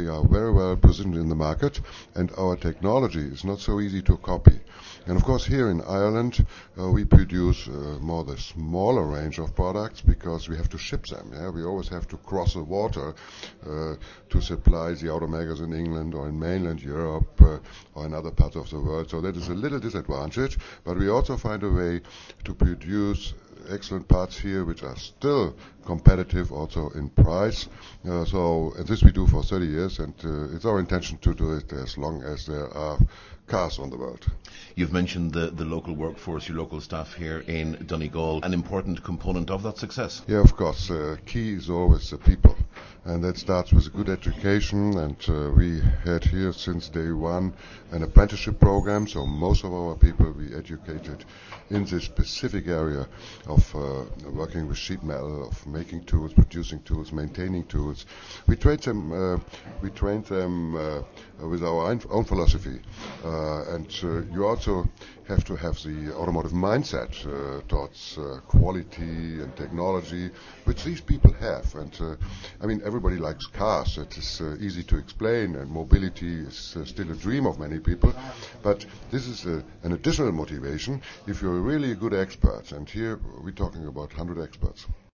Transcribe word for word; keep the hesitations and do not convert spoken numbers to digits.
we are very well positioned in the market, and our technology is not so easy to copy. And of course, here in Ireland, uh, we produce uh, more the smaller range of products because we have to ship them. Yeah? We always have to cross the water uh, to supply the automakers in England or in mainland Europe uh, or in other parts of the world. So that is a little disadvantage, but we also find a way to produce excellent parts here which are still competitive also in price. Uh, so and this we do for thirty years, and uh, it's our intention to do it as long as there are cars on the world. You've mentioned the, the local workforce, your local staff here in Donegal, an important component of that success. Yeah, of course. Uh, key is always the people. And that starts with a good education, and uh, we had here since day one an apprenticeship program, so most of our people we educated in this specific area of uh, working with sheet metal, of making tools, producing tools, maintaining tools. We trained them, uh, we trained them uh, with our own, own philosophy, uh, and uh, you also have to have the automotive mindset uh, towards uh, quality and technology, which these people have. And uh, I mean, everybody likes cars. It is uh, easy to explain, and mobility is uh, still a dream of many people. But this is uh, an additional motivation if you're really a good expert. And here we're talking about one hundred experts.